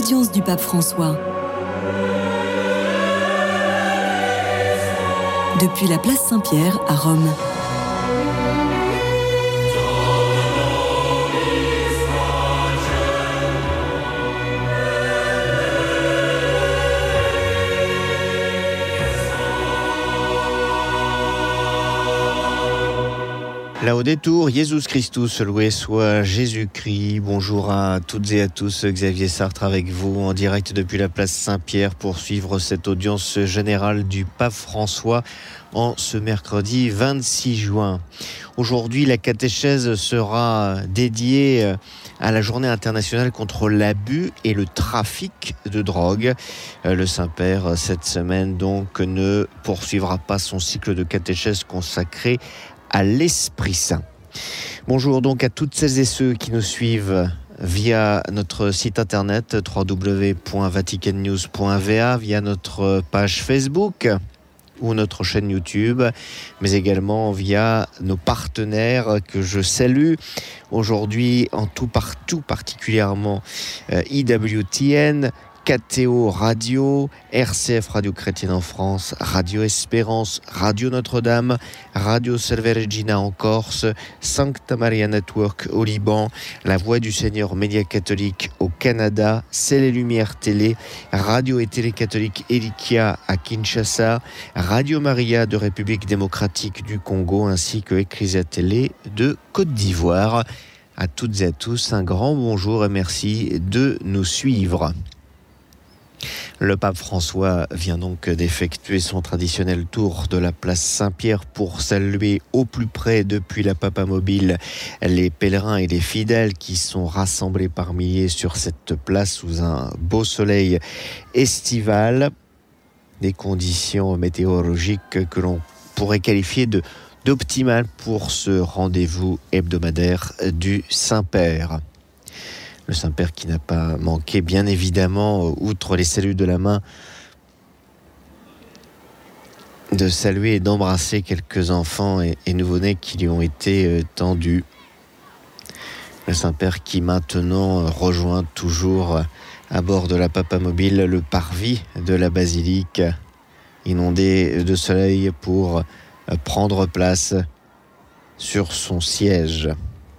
l'audience du pape François. Depuis la place Saint-Pierre à Rome. Laudetur Jesus Christus, loué soit Jésus-Christ. Bonjour à toutes et à tous, Xavier Sartre avec vous en direct depuis la place Saint-Pierre pour suivre cette audience générale du pape François en ce mercredi 26 juin. Aujourd'hui, la catéchèse sera dédiée à la journée internationale contre l'abus et le trafic de drogue. Le Saint-Père, cette semaine donc, ne poursuivra pas son cycle de catéchèse consacré à l'Esprit Saint. Bonjour donc à toutes celles et ceux qui nous suivent via notre site internet www.vaticannews.va, via notre page Facebook ou notre chaîne YouTube, mais également via nos partenaires que je salue aujourd'hui en tout partout, particulièrement IWTN, KTO Radio, RCF Radio Chrétienne en France, Radio Espérance, Radio Notre-Dame, Radio Salve Regina en Corse, Sancta Maria Network au Liban, La Voix du Seigneur Média Catholique au Canada, C'est les Lumières Télé, Radio et Télé Catholique Elikia à Kinshasa, Radio Maria de République démocratique du Congo ainsi que Ecclesia Télé de Côte d'Ivoire. À toutes et à tous, un grand bonjour et merci de nous suivre. Le pape François vient donc d'effectuer son traditionnel tour de la place Saint-Pierre pour saluer au plus près depuis la Papa Mobile les pèlerins et les fidèles qui sont rassemblés par milliers sur cette place sous un beau soleil estival. Des conditions météorologiques que l'on pourrait qualifier d'optimales pour ce rendez-vous hebdomadaire du Saint-Père. Le Saint-Père qui n'a pas manqué, bien évidemment, outre les saluts de la main, de saluer et d'embrasser quelques enfants et nouveau-nés qui lui ont été tendus. Le Saint-Père qui maintenant rejoint toujours à bord de la Papa Mobile le parvis de la basilique, inondé de soleil pour prendre place sur son siège.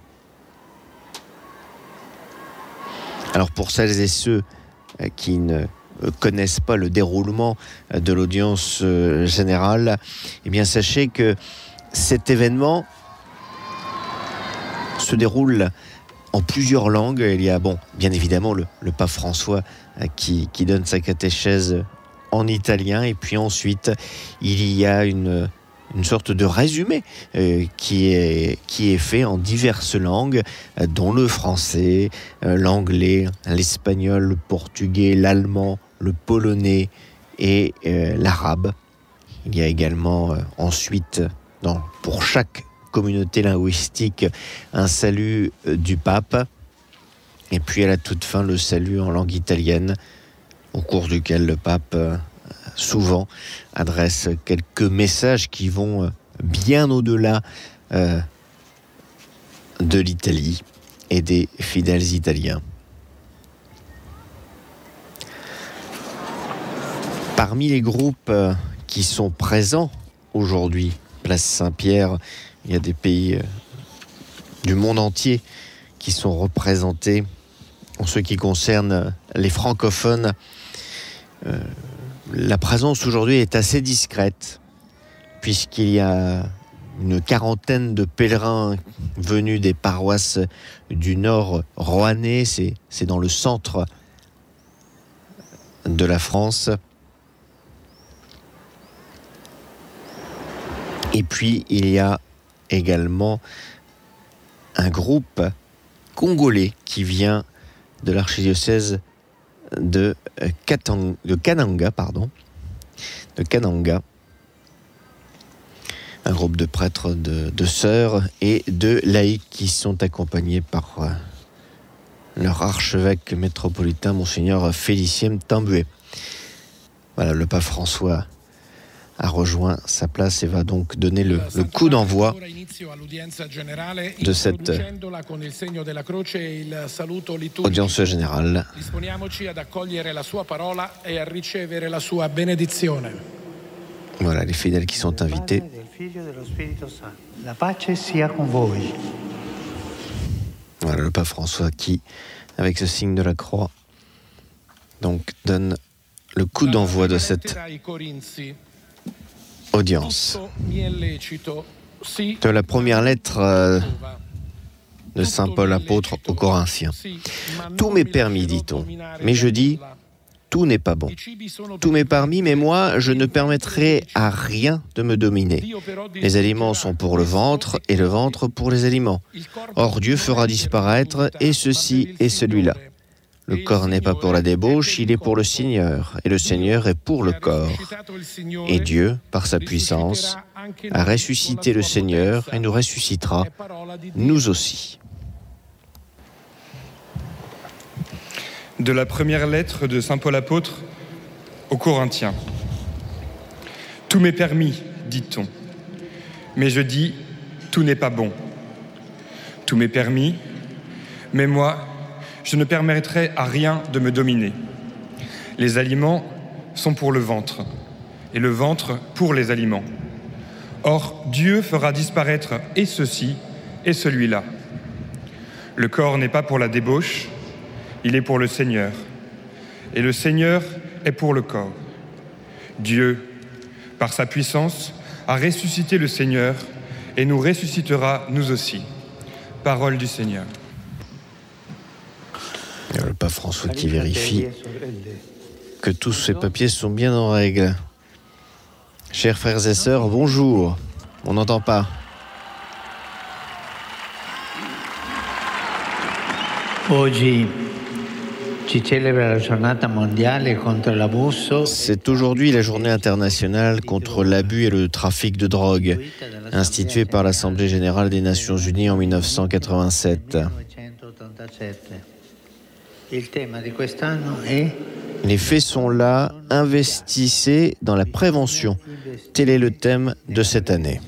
Alors pour celles et ceux qui ne connaissent pas le déroulement de l'audience générale, eh bien sachez que cet événement se déroule en plusieurs langues. Il y a bien évidemment le pape François qui donne sa catéchèse en italien, et puis ensuite il y a une sorte de résumé qui est fait en diverses langues, dont le français, l'anglais, l'espagnol, le portugais, l'allemand, le polonais et l'arabe. Il y a également ensuite, pour chaque communauté linguistique, un salut du pape, et puis à la toute fin, le salut en langue italienne, au cours duquel le pape souvent adresse quelques messages qui vont bien au-delà de l'Italie et des fidèles italiens. Parmi les groupes qui sont présents aujourd'hui, place Saint-Pierre, il y a des pays du monde entier qui sont représentés. En ce qui concerne les francophones, la présence aujourd'hui est assez discrète, puisqu'il y a une quarantaine de pèlerins venus des paroisses du Nord roannais, c'est dans le centre de la France. Et puis il y a également un groupe congolais qui vient de l'archidiocèse de Kananga, un groupe de prêtres, de sœurs et de laïcs qui sont accompagnés par leur archevêque métropolitain, Monseigneur Félicien Tambué. Voilà, le pape François a rejoint sa place et va donc donner le coup d'envoi de cette audience générale. Voilà les fidèles qui sont invités. Voilà le pape François qui, avec ce signe de la croix, donc donne le coup d'envoi de cette audience. De la première lettre de Saint Paul apôtre aux Corinthiens. Tout m'est permis, dit-on, mais je dis, tout n'est pas bon. Tout m'est permis, mais moi, je ne permettrai à rien de me dominer. Les aliments sont pour le ventre, et le ventre pour les aliments. Or, Dieu fera disparaître et ceci et celui-là. Le corps n'est pas pour la débauche, il est pour le Seigneur, et le Seigneur est pour le corps. Et Dieu, par sa puissance, a ressuscité le Seigneur et nous ressuscitera, nous aussi. De la première lettre de Saint Paul apôtre aux Corinthiens. Tout m'est permis, dit-on, mais je dis, tout n'est pas bon. Tout m'est permis, mais moi, je ne permettrai à rien de me dominer. Les aliments sont pour le ventre, et le ventre pour les aliments. Or, Dieu fera disparaître et ceci et celui-là. Le corps n'est pas pour la débauche, il est pour le Seigneur, et le Seigneur est pour le corps. Dieu, par sa puissance, a ressuscité le Seigneur et nous ressuscitera nous aussi. Parole du Seigneur. Le pape François qui vérifie que tous ces papiers sont bien en règle. Chers frères et sœurs, bonjour. On n'entend pas. C'est aujourd'hui la journée internationale contre l'abus et le trafic de drogue, instituée par l'Assemblée générale des Nations unies en 1987. Les faits sont là, investissez dans la prévention. Tel est le thème de cette année.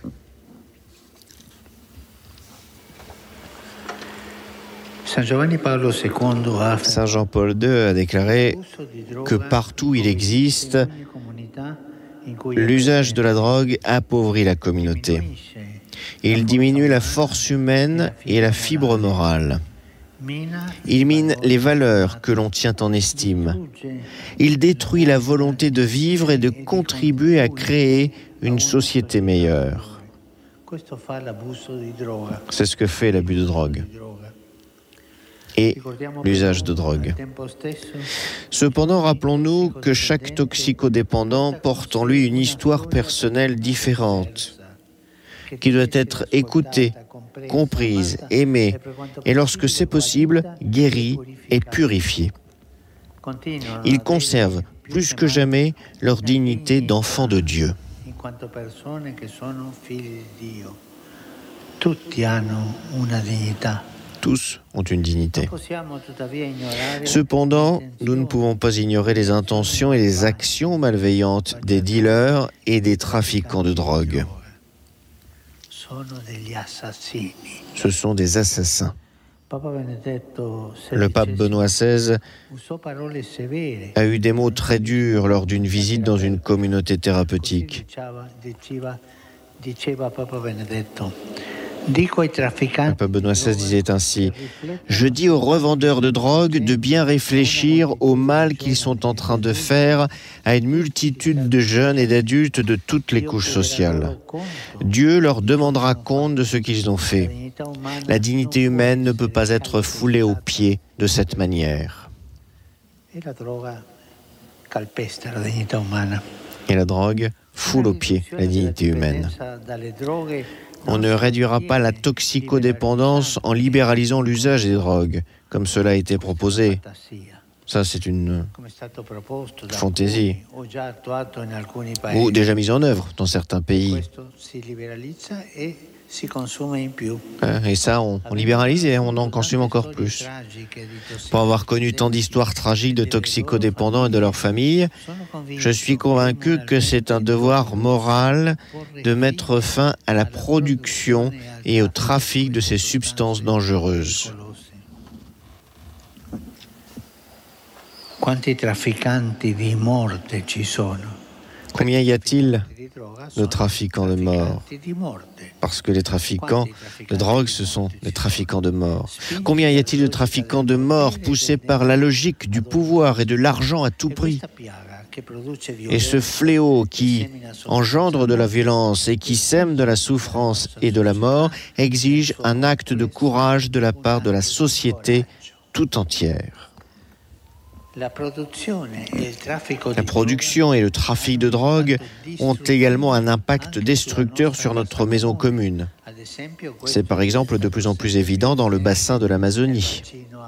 Saint Jean-Paul II a déclaré que partout il existe, l'usage de la drogue appauvrit la communauté. Il diminue la force humaine et la fibre morale. Il mine les valeurs que l'on tient en estime. Il détruit la volonté de vivre et de contribuer à créer une société meilleure. C'est ce que fait l'abus de drogue et l'usage de drogue. Cependant, rappelons-nous que chaque toxicodépendant porte en lui une histoire personnelle différente, qui doit être écoutée, comprise, aimée, et lorsque c'est possible, guérie et purifiée. Ils conservent plus que jamais leur dignité d'enfants de Dieu. Tous ont une dignité. Cependant, nous ne pouvons pas ignorer les intentions et les actions malveillantes des dealers et des trafiquants de drogue. Ce sont des assassins. Le pape Benoît XVI a eu des mots très durs lors d'une visite dans une communauté thérapeutique. Le pape Benoît XVI disait ainsi « Je dis aux revendeurs de drogue de bien réfléchir au mal qu'ils sont en train de faire à une multitude de jeunes et d'adultes de toutes les couches sociales. Dieu leur demandera compte de ce qu'ils ont fait. La dignité humaine ne peut pas être foulée aux pieds de cette manière. » Et la drogue foule aux pieds la dignité humaine. On ne réduira pas la toxicodépendance en libéralisant l'usage des drogues, comme cela a été proposé. Ça, c'est une fantaisie, ou déjà mise en œuvre dans certains pays. Et ça, on libéralise et on en consomme encore plus. Pour avoir connu tant d'histoires tragiques de toxicodépendants et de leurs familles, je suis convaincu que c'est un devoir moral de mettre fin à la production et au trafic de ces substances dangereuses. Combien y a-t-il de trafiquants de mort? Parce que les trafiquants de drogue, ce sont des trafiquants de mort. Combien y a-t-il de trafiquants de mort poussés par la logique du pouvoir et de l'argent à tout prix? Et ce fléau qui engendre de la violence et qui sème de la souffrance et de la mort exige un acte de courage de la part de la société tout entière. La production et le trafic de drogue ont également un impact destructeur sur notre maison commune. C'est par exemple de plus en plus évident dans le bassin de l'Amazonie.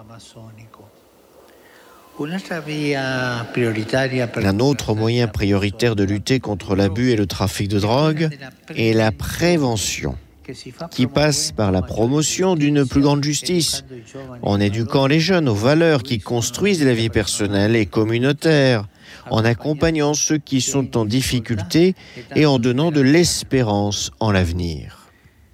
Un autre moyen prioritaire de lutter contre l'abus et le trafic de drogue est la prévention, qui passe par la promotion d'une plus grande justice, en éduquant les jeunes aux valeurs qui construisent la vie personnelle et communautaire, en accompagnant ceux qui sont en difficulté et en donnant de l'espérance en l'avenir.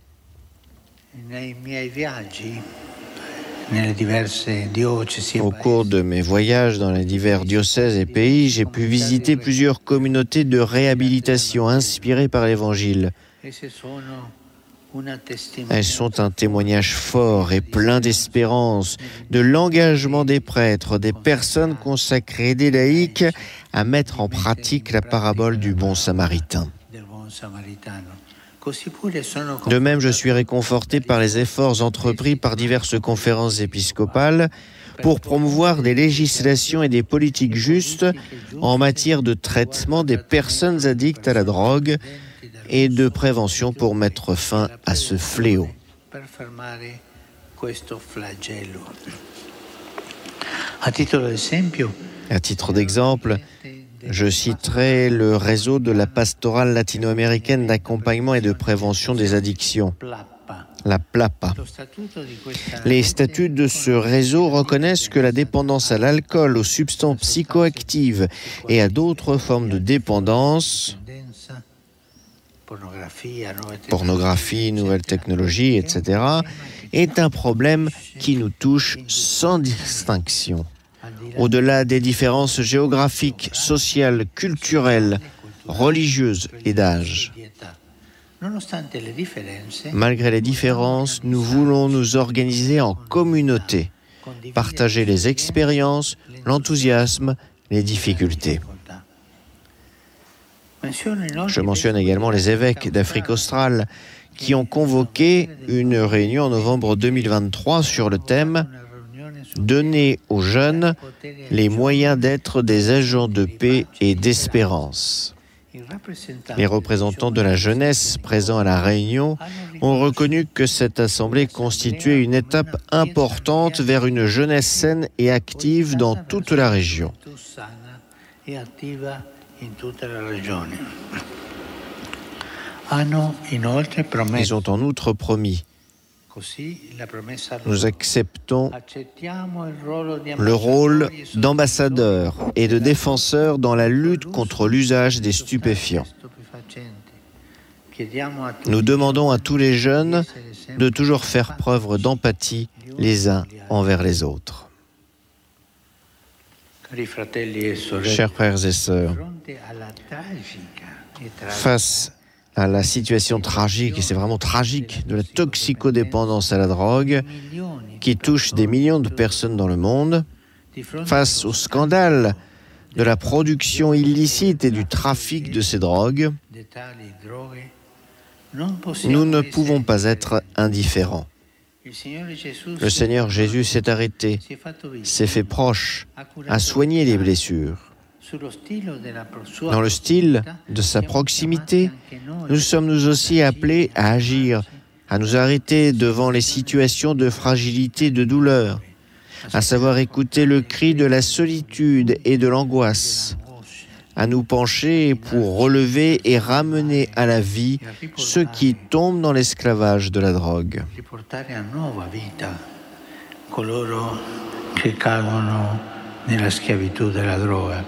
Au cours de mes voyages dans les divers diocèses et pays, j'ai pu visiter plusieurs communautés de réhabilitation inspirées par l'Évangile. Elles sont un témoignage fort et plein d'espérance de l'engagement des prêtres, des personnes consacrées et des laïcs à mettre en pratique la parabole du bon samaritain. De même, je suis réconforté par les efforts entrepris par diverses conférences épiscopales pour promouvoir des législations et des politiques justes en matière de traitement des personnes addictes à la drogue et de prévention pour mettre fin à ce fléau. À titre d'exemple, je citerai le réseau de la pastorale latino-américaine d'accompagnement et de prévention des addictions, la PLAPA. Les statuts de ce réseau reconnaissent que la dépendance à l'alcool, aux substances psychoactives et à d'autres formes de dépendance, pornographie, nouvelles technologies, etc., est un problème qui nous touche sans distinction. Au-delà des différences géographiques, sociales, culturelles, religieuses et d'âge. Malgré les différences, nous voulons nous organiser en communauté, partager les expériences, l'enthousiasme, les difficultés. Je mentionne également les évêques d'Afrique australe qui ont convoqué une réunion en novembre 2023 sur le thème « Donner aux jeunes les moyens d'être des agents de paix et d'espérance ». Les représentants de la jeunesse présents à la réunion ont reconnu que cette assemblée constituait une étape importante vers une jeunesse saine et active dans toute la région. Ils ont en outre promis: nous acceptons le rôle d'ambassadeurs et de défenseurs dans la lutte contre l'usage des stupéfiants. Nous demandons à tous les jeunes de toujours faire preuve d'empathie les uns envers les autres. Chers frères et sœurs, face à la situation tragique, et c'est vraiment tragique, de la toxicodépendance à la drogue, qui touche des millions de personnes dans le monde, face au scandale de la production illicite et du trafic de ces drogues, nous ne pouvons pas être indifférents. Le Seigneur Jésus s'est arrêté, s'est fait proche, a soigné les blessures. Dans le style de sa proximité, nous sommes nous aussi appelés à agir, à nous arrêter devant les situations de fragilité et de douleur, à savoir écouter le cri de la solitude et de l'angoisse, à nous pencher pour relever et ramener à la vie ceux qui tombent dans l'esclavage de la drogue. Riportare a nuova vita coloro che cadono nella schiavitù della droga.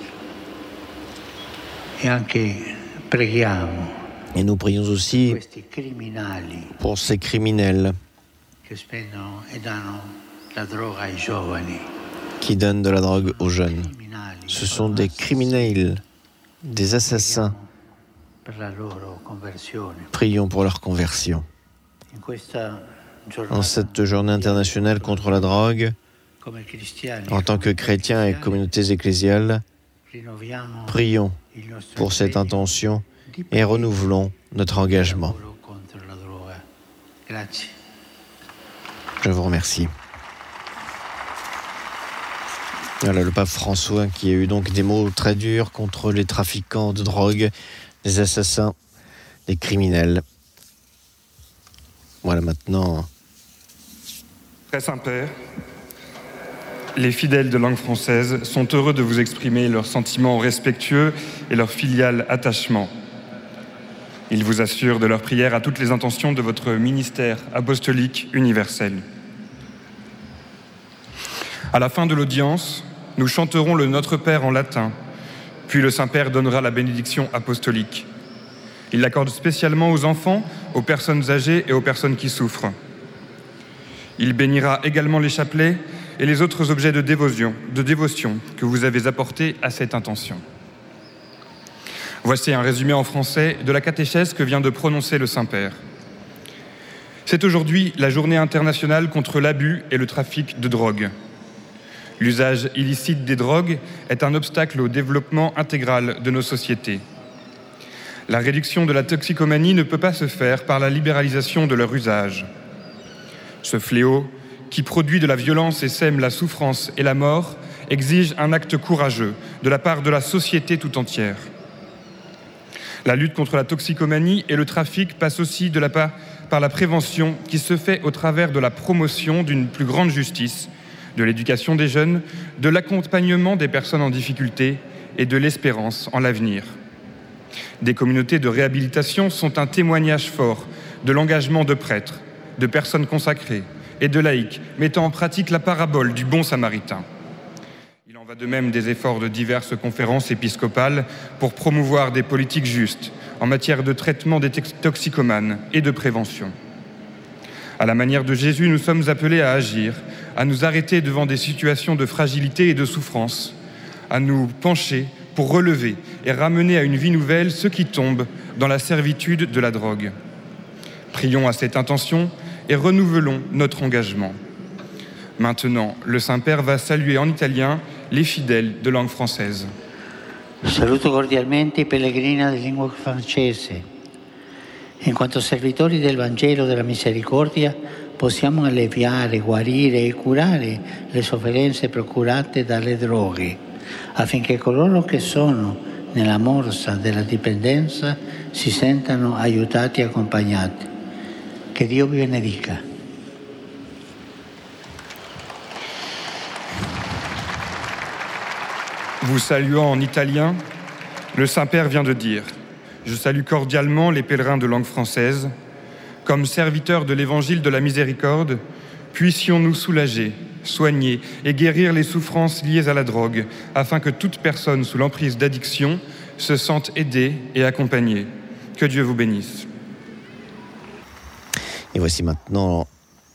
E anche preghiamo Et nous prions aussi questi criminali pour ces criminels che spendono e danno la droga ai giovani. qui donnent de la drogue aux jeunes. Criminali Ce sont des criminels, des assassins. per la loro conversione. Prions pour leur conversion. In questa En giornata, cette journée internationale contre la drogue, come cristiani, en tant que chrétiens et communautés ecclésiales, rinnoviamo prions il nostro pour cette impegno intention di et renouvelons notre engagement. lavoro contro la droga. Grazie. Je vous remercie. Voilà le pape François qui a eu donc des mots très durs contre les trafiquants de drogue, les assassins, les criminels. Voilà maintenant. Très Saint-Père, les fidèles de langue française sont heureux de vous exprimer leurs sentiments respectueux et leur filial attachement. Ils vous assurent de leur prière à toutes les intentions de votre ministère apostolique universel. À la fin de l'audience, nous chanterons le Notre Père en latin, puis le Saint-Père donnera la bénédiction apostolique. Il l'accorde spécialement aux enfants, aux personnes âgées et aux personnes qui souffrent. Il bénira également les chapelets et les autres objets de dévotion que vous avez apportés à cette intention. Voici un résumé en français de la catéchèse que vient de prononcer le Saint-Père. C'est aujourd'hui la journée internationale contre l'abus et le trafic de drogue. L'usage illicite des drogues est un obstacle au développement intégral de nos sociétés. La réduction de la toxicomanie ne peut pas se faire par la libéralisation de leur usage. Ce fléau, qui produit de la violence et sème la souffrance et la mort, exige un acte courageux de la part de la société tout entière. La lutte contre la toxicomanie et le trafic passe aussi par la prévention qui se fait au travers de la promotion d'une plus grande justice, de l'éducation des jeunes, de l'accompagnement des personnes en difficulté et de l'espérance en l'avenir. Des communautés de réhabilitation sont un témoignage fort de l'engagement de prêtres, de personnes consacrées et de laïcs mettant en pratique la parabole du bon samaritain. Il en va de même des efforts de diverses conférences épiscopales pour promouvoir des politiques justes en matière de traitement des toxicomanes et de prévention. À la manière de Jésus, nous sommes appelés à agir, à nous arrêter devant des situations de fragilité et de souffrance, à nous pencher pour relever et ramener à une vie nouvelle ceux qui tombent dans la servitude de la drogue. Prions à cette intention et renouvelons notre engagement. Maintenant, le Saint-Père va saluer en italien les fidèles de langue française. Saluto cordialmente i pellegrini di lingua francese. In quanto servitori del Vangelo della Misericordia, possiamo alleviare, guarire e curare le sofferenze procurate dalle droghe, affinché coloro che sono nella morsa della dipendenza si sentano aiutati e accompagnati. Che Dio vi benedica. Vous saluant en italien, le Saint-Père vient de dire « Je salue cordialement les pèlerins de langue française. Comme serviteurs de l'Évangile de la Miséricorde, puissions-nous soulager, soigner et guérir les souffrances liées à la drogue, afin que toute personne sous l'emprise d'addiction se sente aidée et accompagnée. Que Dieu vous bénisse. » Et voici maintenant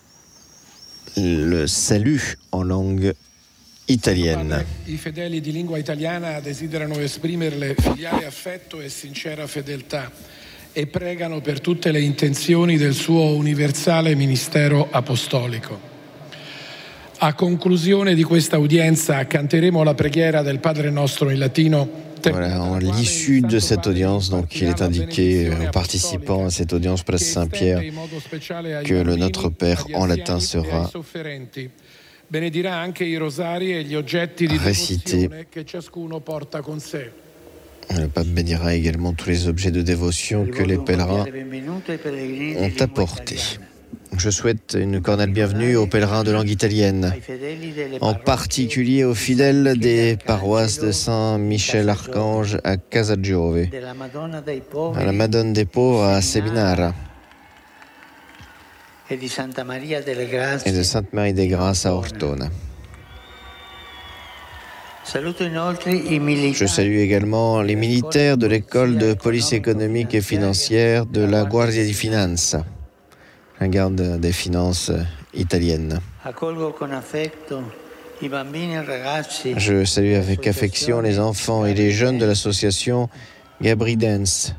le salut en langue italienne. I fedeli di lingua italiana desiderano esprimerle filiale affetto e sincera fedeltà e pregano per tutte le intenzioni del suo universale ministero apostolico. A conclusione di questa udienza canteremo la preghiera del Padre Nostro in latino. Voilà, à l'issue de cette audience, donc il est indiqué aux participants à cette audience Place Saint-Pierre que le Notre Père en latin sera benedirà anche i rosari e gli oggetti di récité. devozione che ciascuno porta con sé. Le pape bénira également tous les objets de dévotion que les pèlerins ont apportés. je souhaite une cordiale bienvenue aux pèlerins de langue italienne, en particulier aux fidèles des paroisses de Saint-Michel-Archange à Casagiove, à la Madone dei Pauvres à Sebinara et de Sainte Marie des Grâces à Ortona. Je salue également les militaires de l'école de police économique et financière de la Guardia di Finanza, la garde des finances italienne. Je salue avec affection les enfants et les jeunes de l'association Gabri Dance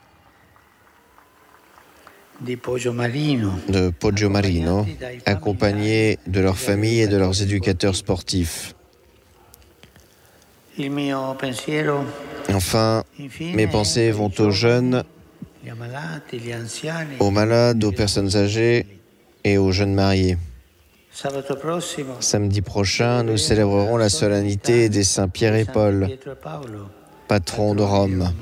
de Poggio Marino, accompagnés de leurs familles et de leurs éducateurs sportifs. Enfin, mes pensées vont aux jeunes, aux malades, aux personnes âgées et aux jeunes mariés. Samedi prochain, nous célébrerons la solennité des saints Pierre et Paul, patrons de Rome.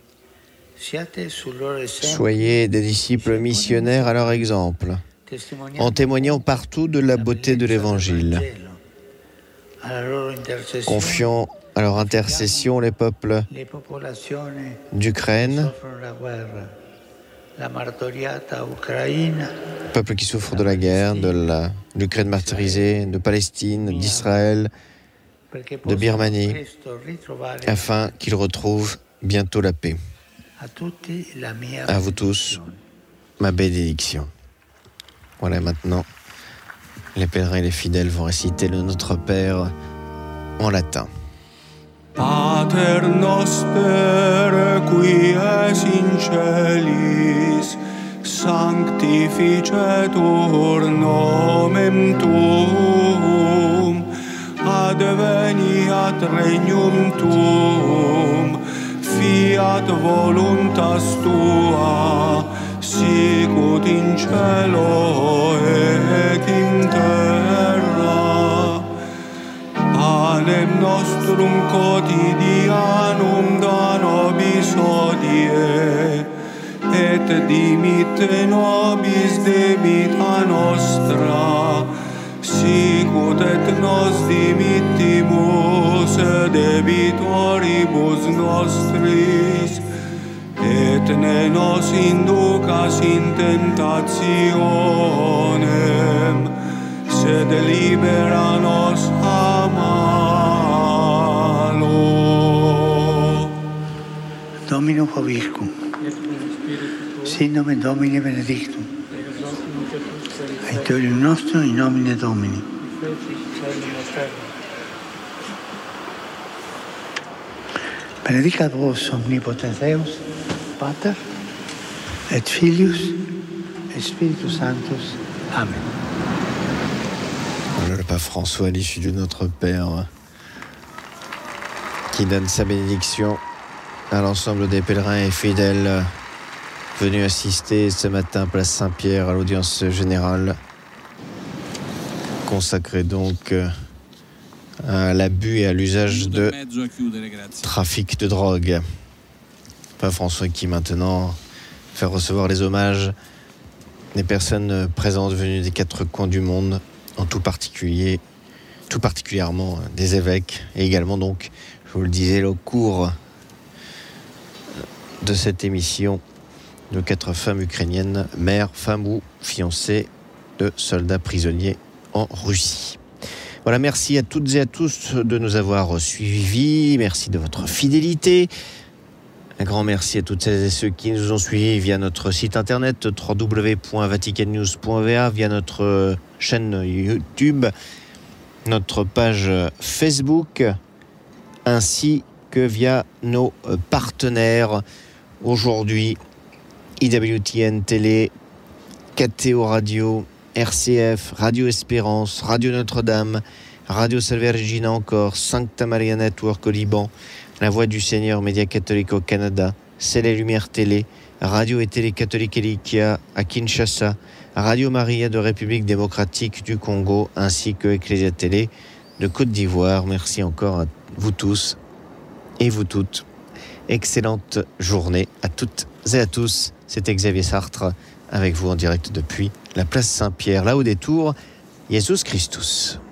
Soyez des disciples missionnaires à leur exemple, en témoignant partout de la beauté de l'Évangile. Confions à leur intercession les peuples d'Ukraine, peuples qui souffrent de la guerre, de l'Ukraine martyrisée, de Palestine, d'Israël, de Birmanie, afin qu'ils retrouvent bientôt la paix. À vous tous, ma bénédiction. Voilà, maintenant, les pèlerins et les fidèles vont réciter le Notre Père en latin. Pater noster, qui es in celis, sanctificetur nomen tuum, adveniat regnum tuum, fiat voluntas tua, sicut in cielo et in terra. Panem nostrum quotidianum da nobis hodie, et dimitte nobis debita nostra, sicut et nos dimittimus debitoribus nostris, et ne nos inducas in tentationem, sed libera nos a malo. Domino Vobiscum, sin nomen Domini benedictum, aiutorium nostrum in nomine Domini. Benedicat vos omnipotens Deus, Pater, et Filius, et Spiritus Sanctus. Amen. Voilà le pape François, à l'issue de Notre Père, qui donne sa bénédiction à l'ensemble des pèlerins et fidèles venus assister ce matin place Saint-Pierre à l'audience générale, consacrée donc à l'abus et à l'usage de trafic de drogue. Pape François qui maintenant fait recevoir les hommages des personnes présentes venues des quatre coins du monde, en tout particulièrement des évêques, et également donc, je vous le disais, au cours de cette émission, de 4 femmes ukrainiennes, mères, femmes ou fiancées de soldats prisonniers en Russie. Voilà, merci à toutes et à tous de nous avoir suivis, merci de votre fidélité. Un grand merci à toutes celles et ceux qui nous ont suivis via notre site internet www.vaticannews.va, via notre chaîne YouTube, notre page Facebook, ainsi que via nos partenaires. Aujourd'hui, IWTN Télé, KTO Radio, RCF, Radio Espérance, Radio Notre-Dame, Radio Salve Regina encore, Sancta Maria Network au Liban, La Voix du Seigneur, Média catholique au Canada, C'est les Lumières Télé, Radio et Télé catholique Elikia à Kinshasa, Radio Maria de République démocratique du Congo, ainsi que Ecclesia Télé de Côte d'Ivoire. Merci encore à vous tous et vous toutes. Excellente journée à toutes et à tous. C'était Xavier Sartre. avec vous en direct depuis la place Saint-Pierre, là au détour, Jesus Christus.